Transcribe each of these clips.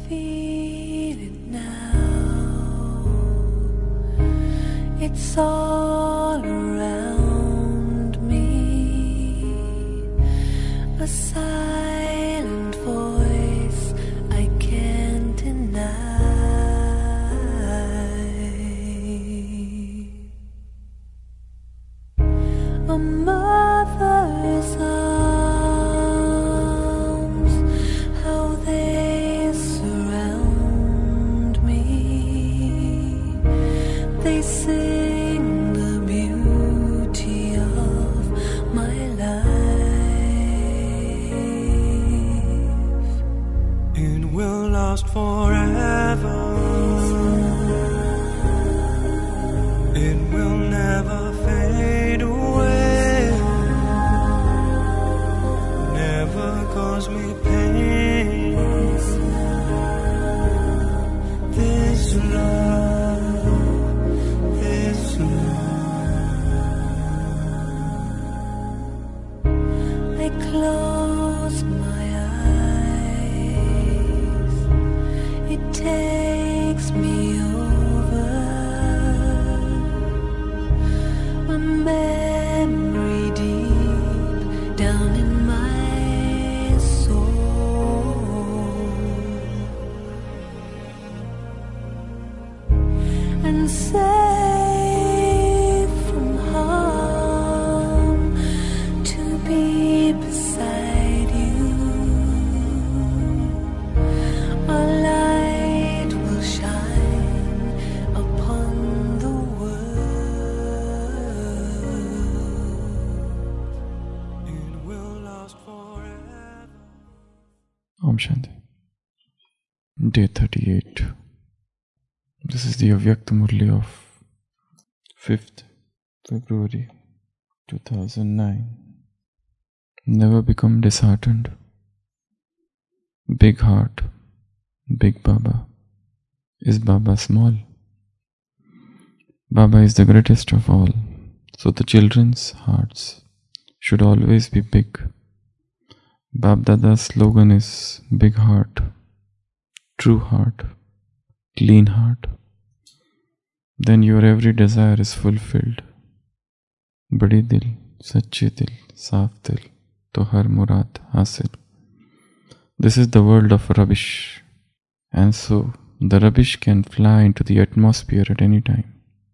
feel it now. It's all around me, a silent voice I can't deny. A mother's arms, how they surround me. They sing the beauty of my life. It will last forever. It will never fade away. Never cause me pain. This love, this love. I close my eyes. It takes me over. A memory deep down in my soul, and safe from harm to be beside you. A light will shine upon the world. It will last forever. Om Shanti. Day 38. This is the Avyakta Murli of 5th February 2009. Never become disheartened. Big heart, big Baba. Is Baba small? Baba is the greatest of all, so the children's hearts should always be big. Bab Dada's slogan is big heart, true heart, clean heart. Then your every desire is fulfilled. Badi dil, sache dil, saaf dil, to har murad hasil. This is the world of rubbish, and so the rubbish can fly into the atmosphere at any time.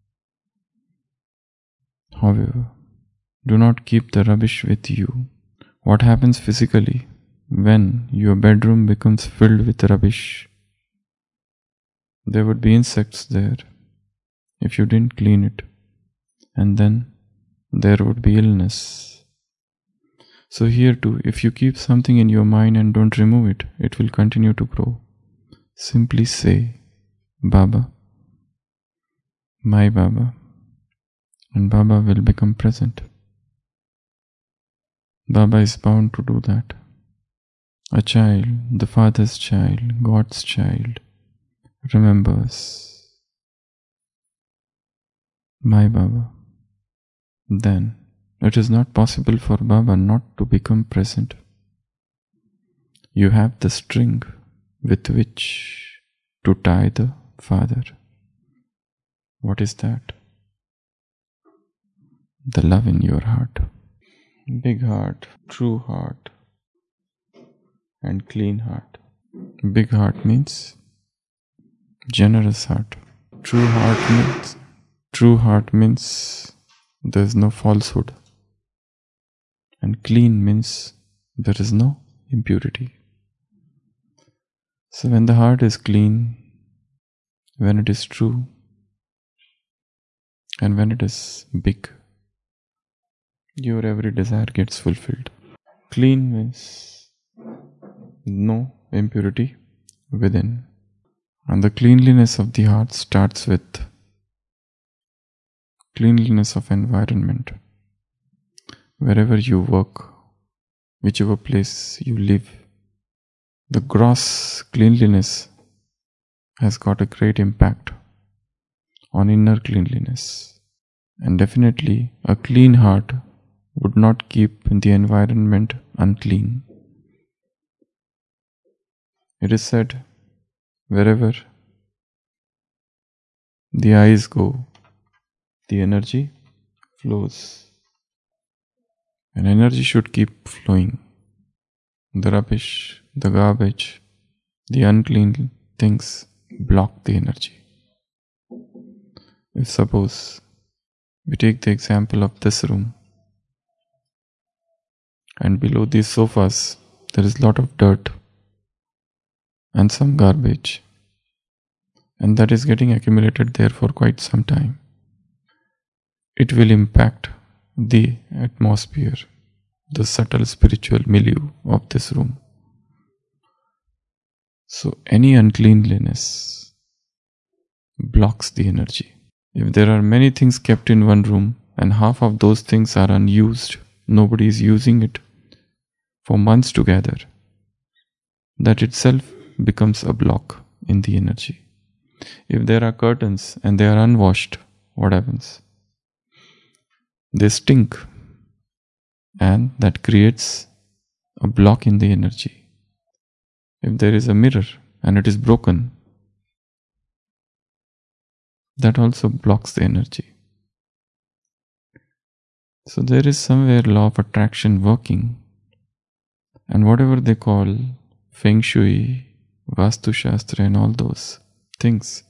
However, do not keep the rubbish with you. What happens physically when your bedroom becomes filled with rubbish? There would be insects there if you didn't clean it, and then there would be illness. So here too, if you keep something in your mind and don't remove it, it will continue to grow. Simply say, Baba, my Baba, and Baba will become present. Baba is bound to do that. A child, the Father's child, God's child, remembers, my Baba. Then it is not possible for Baba not to become present. You have the string with which to tie the Father. What is that? The love in your heart. Big heart, true heart, and clean heart. Big heart means generous heart. True heart means there is no falsehood. And clean means there is no impurity. So when the heart is clean, when it is true, and when it is big, your every desire gets fulfilled. Clean means no impurity within. And the cleanliness of the heart starts with cleanliness of environment. Wherever you work, whichever place you live, the gross cleanliness has got a great impact on inner cleanliness. And definitely a clean heart would not keep the environment unclean. It is said Wherever the eyes go, the energy flows. And energy should keep flowing. The rubbish, the garbage, the unclean things block the energy. If suppose we take the example of this room, and below these sofas there is a lot of dirt and some garbage, and that is getting accumulated there for quite some time, it will impact the atmosphere, the subtle spiritual milieu of this room. So any uncleanliness blocks the energy. If there are many things kept in one room and half of those things are unused, nobody is using it for months together, that itself becomes a block in the energy. If there are curtains and they are unwashed, what happens? They stink, and that creates a block in the energy. If there is a mirror and it is broken, that also blocks the energy. So there is somewhere law of attraction working, and whatever they call Feng Shui, Vastu Shastra and all those things,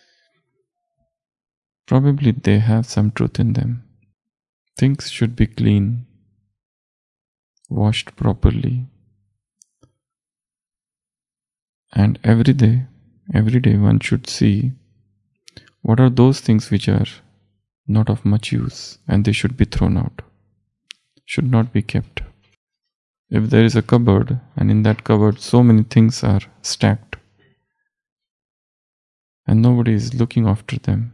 probably they have some truth in them. Things should be clean, washed properly, and every day one should see what are those things which are not of much use and they should be thrown out, should not be kept. If there is a cupboard and in that cupboard so many things are stacked and nobody is looking after them,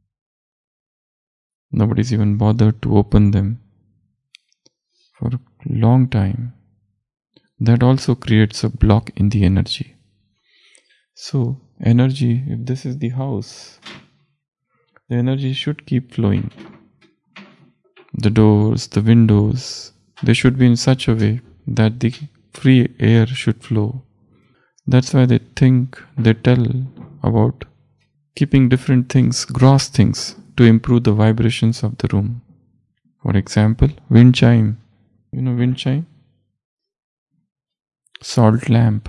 nobody is even bothered to open them for a long time, that also creates a block in the energy. So energy, if this is the house, the energy should keep flowing. The doors, the windows, they should be in such a way that the free air should flow. That's why they tell about keeping different things, gross things, to improve the vibrations of the room. For example, wind chime. You know wind chime? Salt lamp.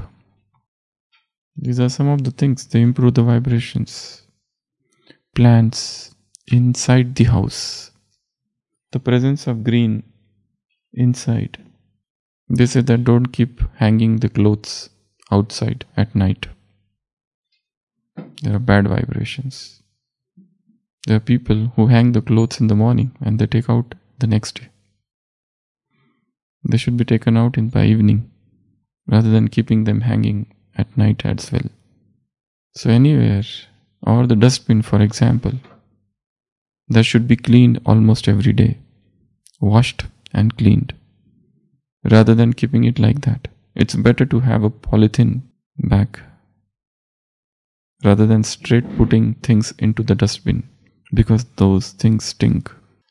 These are some of the things, they improve the vibrations. Plants inside the house. The presence of green inside. They say that don't keep hanging the clothes outside at night. There are bad vibrations. There are people who hang the clothes in the morning and they take out the next day. They should be taken out by evening rather than keeping them hanging at night as well. So anywhere, or the dustbin for example, that should be cleaned almost every day, washed and cleaned, rather than keeping it like that. It's better to have a polythene bag rather than straight putting things into the dustbin, because those things stink.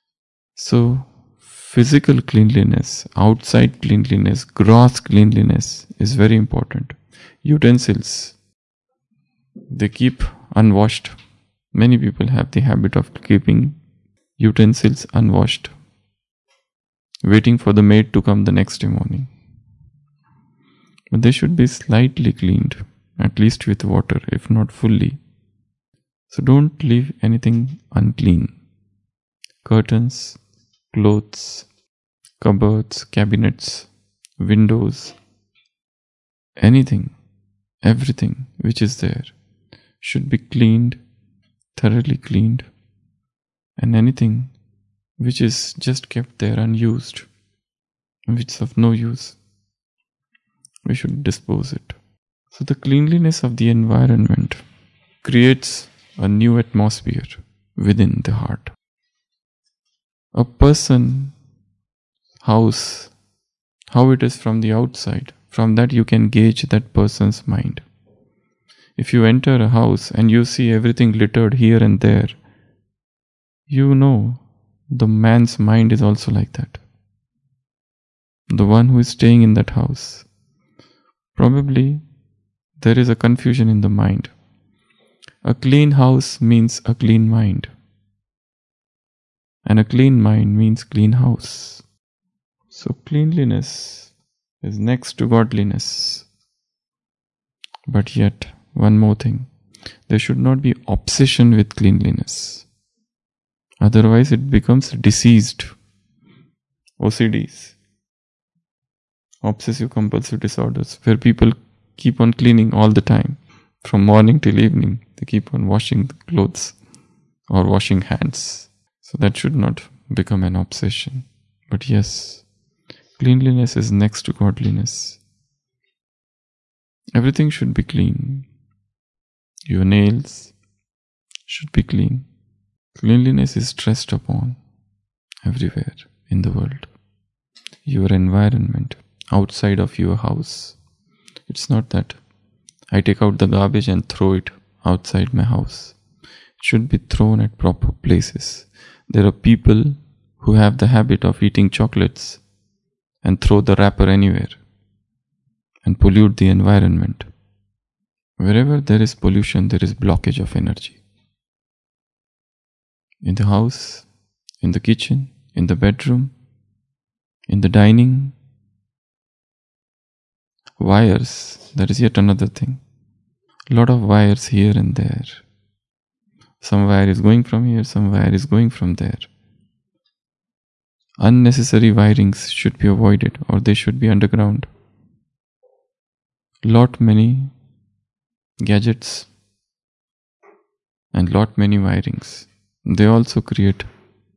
So physical cleanliness, outside cleanliness, gross cleanliness is very important. Utensils, they keep unwashed. Many people have the habit of keeping utensils unwashed, waiting for the maid to come the next day morning. But they should be slightly cleaned, at least with water, if not fully. So don't leave anything unclean. Curtains, clothes, cupboards, cabinets, windows, anything, everything which is there should be cleaned, thoroughly cleaned, and anything which is just kept there unused, which is of no use, we should dispose it. So the cleanliness of the environment creates a new atmosphere within the heart. A person, house, how it is from the outside, from that you can gauge that person's mind. If you enter a house and you see everything littered here and there, you know the man's mind is also like that. The one who is staying in that house, probably there is a confusion in the mind. A clean house means a clean mind. And a clean mind means clean house. So cleanliness is next to godliness. But yet, one more thing. There should not be obsession with cleanliness. Otherwise it becomes diseased. OCDs. Obsessive compulsive disorders. Where people keep on cleaning all the time. From morning till evening. They keep on washing clothes. Or washing hands. So that should not become an obsession. But yes, cleanliness is next to godliness. Everything should be clean. Your nails should be clean. Cleanliness is stressed upon everywhere in the world. Your environment, outside of your house. It's not that I take out the garbage and throw it outside my house. It should be thrown at proper places. There are people who have the habit of eating chocolates and throw the wrapper anywhere and pollute the environment. Wherever there is pollution, there is blockage of energy. In the house, in the kitchen, in the bedroom, in the dining. Wires, that is yet another thing. A lot of wires here and there. Some wire is going from here, some wire is going from there. Unnecessary wirings should be avoided or they should be underground. Lot many gadgets and lot many wirings. They also create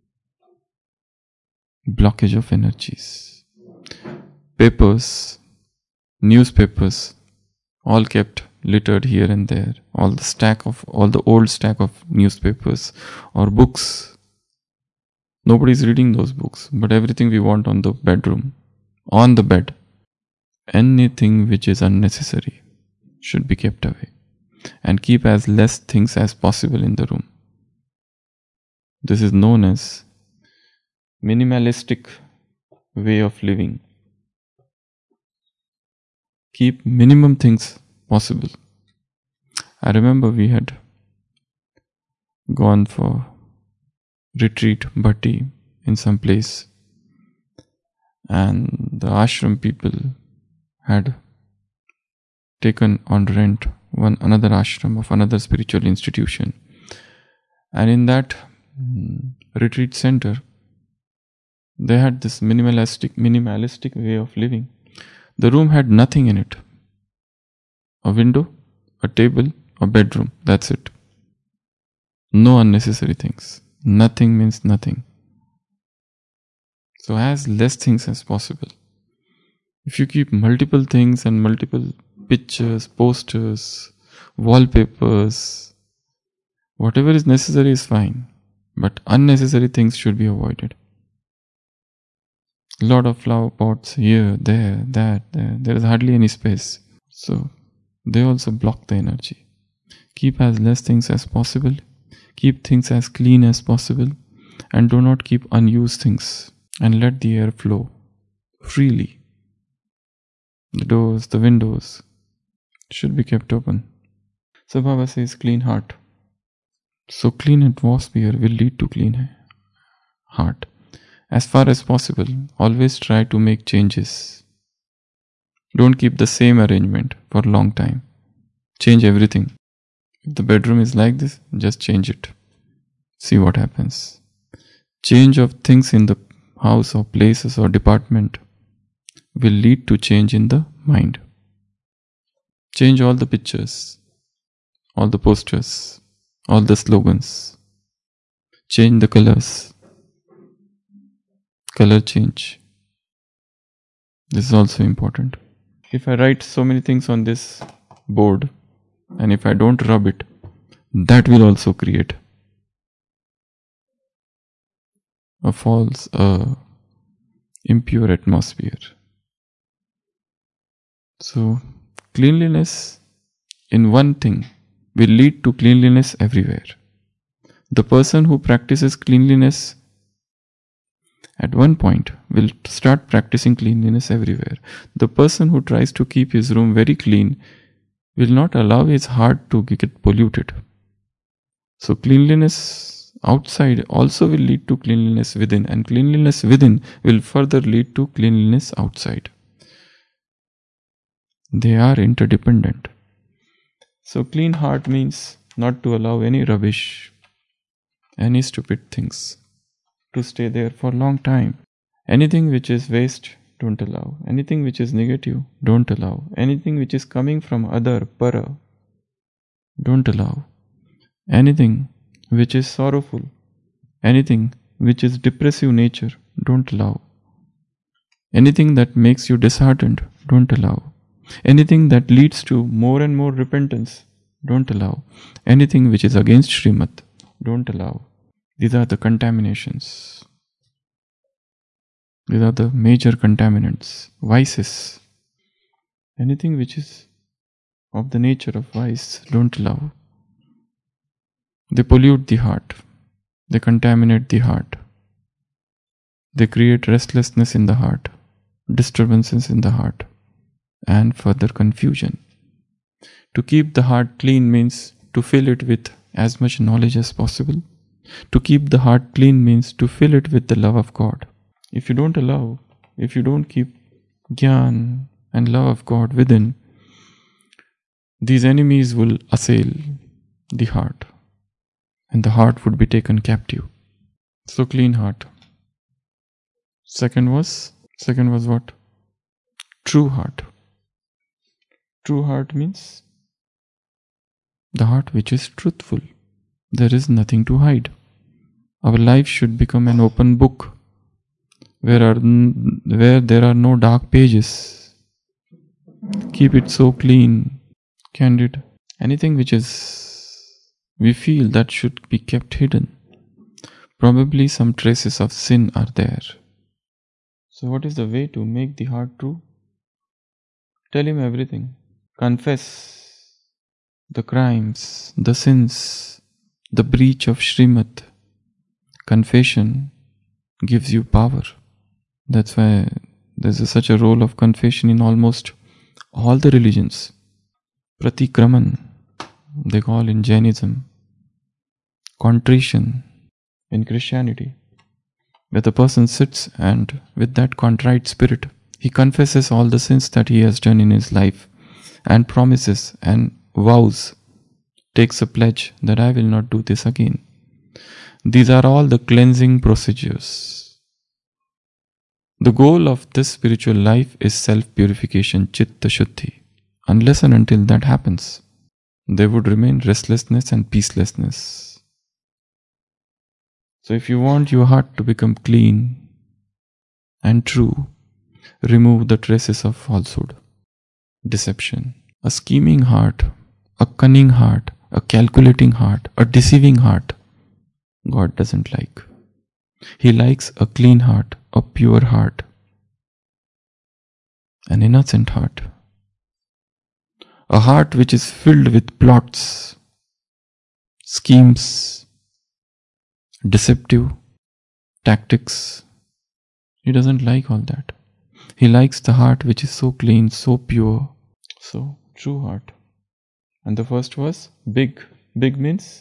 blockage of energies. Papers, newspapers, all kept littered here and there. All the old stack of newspapers or books. Nobody's reading those books, but everything we want on the bedroom, on the bed. Anything which is unnecessary should be kept away and keep as less things as possible in the room. This is known as minimalistic way of living. Keep minimum things possible. I remember we had gone for retreat, bhatti, in some place, and the ashram people had taken on rent another ashram of another spiritual institution, and in that retreat center they had this minimalistic way of living. The room had nothing in it. A window, a table, a bedroom, that's it. No unnecessary things. Nothing means nothing. So as less things as possible. If you keep multiple things and multiple pictures, posters, wallpapers, whatever is necessary is fine. But unnecessary things should be avoided. A lot of flower pots here, there, that, there. There is hardly any space. So they also block the energy. Keep as less things as possible. Keep things as clean as possible. And do not keep unused things. And let the air flow freely. The doors, the windows should be kept open. So Baba says clean heart. So clean atmosphere will lead to clean heart. As far as possible, always try to make changes. Don't keep the same arrangement for a long time. Change everything. If the bedroom is like this, just change it. See what happens. Change of things in the house or places or department will lead to change in the mind. Change all the pictures, all the posters, all the slogans. Change the colors. Color change. This is also important. If I write so many things on this board and if I don't rub it, that will also create a false, impure atmosphere. So cleanliness in one thing will lead to cleanliness everywhere. The person who practices cleanliness at one point will start practicing cleanliness everywhere. The person who tries to keep his room very clean will not allow his heart to get polluted. So cleanliness outside also will lead to cleanliness within, and cleanliness within will further lead to cleanliness outside. They are interdependent. So clean heart means not to allow any rubbish, any stupid things to stay there for a long time. Anything which is waste, don't allow. Anything which is negative, don't allow. Anything which is coming from other, para, don't allow. Anything which is sorrowful, anything which is depressive nature, don't allow. Anything that makes you disheartened, don't allow. Anything that leads to more and more repentance, don't allow. Anything which is against Srimad, don't allow. These are the contaminations. These are the major contaminants, vices. Anything which is of the nature of vice, don't allow. They pollute the heart. They contaminate the heart. They create restlessness in the heart, disturbances in the heart, and further confusion. To keep the heart clean means to fill it with as much knowledge as possible. To keep the heart clean means to fill it with the love of God. If you don't allow, if you don't keep Gyan and love of God within, these enemies will assail the heart, and the heart would be taken captive. So clean heart. Second was what? True heart. True heart means the heart which is truthful. There is nothing to hide. Our life should become an open book where there are no dark pages. Keep it so clean, candid. Anything which is, we feel that should be kept hidden. Probably some traces of sin are there. So what is the way to make the heart true? Tell him everything. Confess the crimes, the sins, the breach of Srimad. Confession gives you power. That's why there's such a role of confession in almost all the religions. Pratikraman, they call in Jainism. Contrition in Christianity, where the person sits and with that contrite spirit, he confesses all the sins that he has done in his life and promises and vows, takes a pledge that I will not do this again. These are all the cleansing procedures. The goal of this spiritual life is self-purification, chitta shuddhi. Unless and until that happens, there would remain restlessness and peacelessness. So if you want your heart to become clean and true, remove the traces of falsehood, deception. A scheming heart, a cunning heart, a calculating heart, a deceiving heart, God doesn't like. He likes a clean heart, a pure heart, an innocent heart. A heart which is filled with plots, schemes, deceptive tactics. He doesn't like all that. He likes the heart which is so clean, so pure. So, true heart. And the first was big. Big means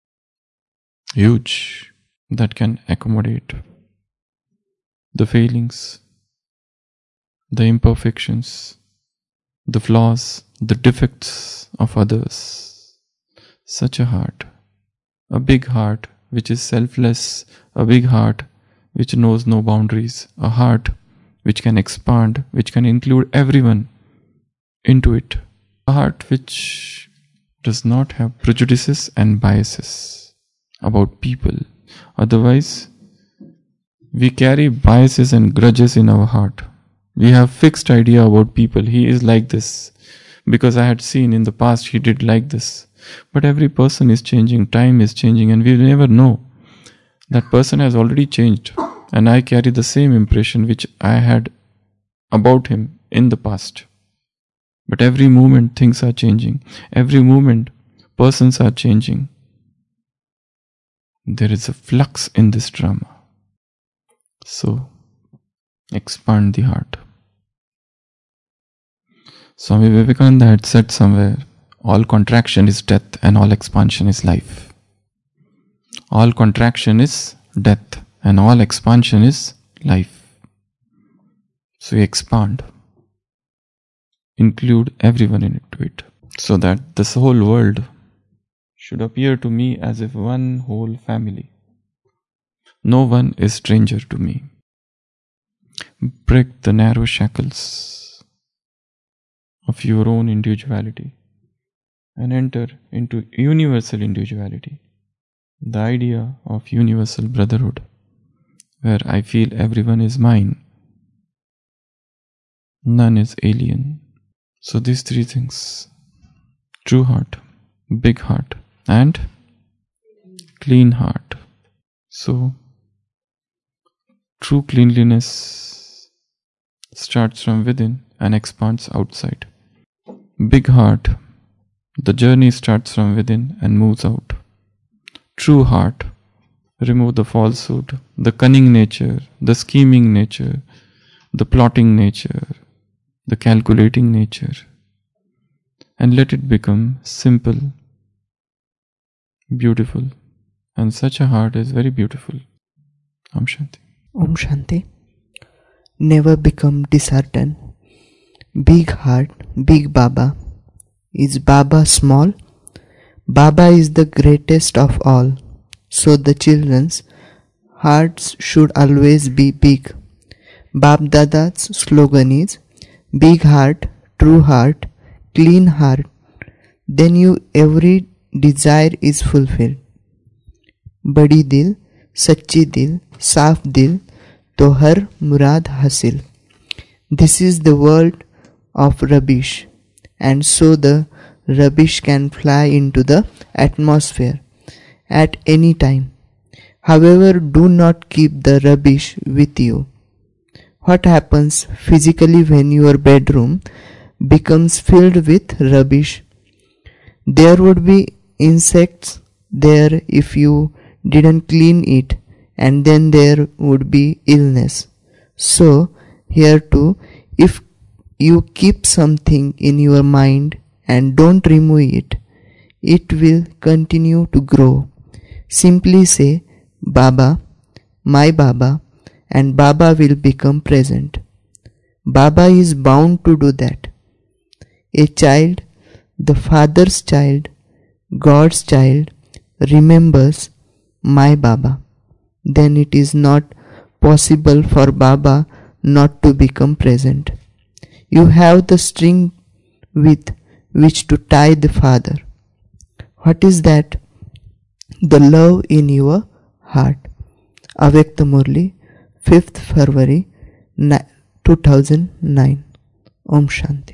huge, that can accommodate the failings, the imperfections, the flaws, the defects of others. Such a heart, a big heart which is selfless, a big heart which knows no boundaries, a heart which can expand, which can include everyone into it, a heart which does not have prejudices and biases about people. Otherwise, we carry biases and grudges in our heart. We have fixed idea about people. He is like this because I had seen in the past he did like this. But every person is changing, time is changing, and we never know. That person has already changed, and I carry the same impression which I had about him in the past. But every moment things are changing. Every moment persons are changing. There is a flux in this drama. So, expand the heart. Swami Vivekananda had said somewhere All contraction is death and all expansion is life. All contraction is death and all expansion is life. So you expand. Include everyone into it, so that this whole world should appear to me as if one whole family. No one is stranger to me. Break the narrow shackles of your own individuality and enter into universal individuality, the idea of universal brotherhood, where I feel everyone is mine, none is alien. So these three things: true heart, big heart, and clean heart. So true cleanliness starts from within and expands outside. Big heart, the journey starts from within and moves out. True heart, remove the falsehood, the cunning nature, the scheming nature, the plotting nature, the calculating nature, and let it become simple, beautiful. And such a heart is very beautiful. Om Shanti. Om Shanti. Never become disheartened. Big heart, big Baba. Is Baba small? Baba is the greatest of all. So the children's hearts should always be big. Bab Dada's slogan is big heart, true heart, clean heart. Then your every desire is fulfilled. बड़ी दिल, सच्ची दिल, साफ दिल, तो हर मुराद हासिल. This is the world of rubbish, and so the rubbish can fly into the atmosphere at any time. However, do not keep the rubbish with you. What happens physically when your bedroom becomes filled with rubbish? There would be insects there if you didn't clean it, and then there would be illness. So, here too, if you keep something in your mind and don't remove it, it will continue to grow. Simply say, Baba, my Baba, and Baba will become present. Baba is bound to do that. A child, the Father's child, God's child, remembers my Baba. Then it is not possible for Baba not to become present. You have the string with which to tie the Father. What is that? The love in your heart. Avyakta Murli, 5th February 2009. Om Shanti.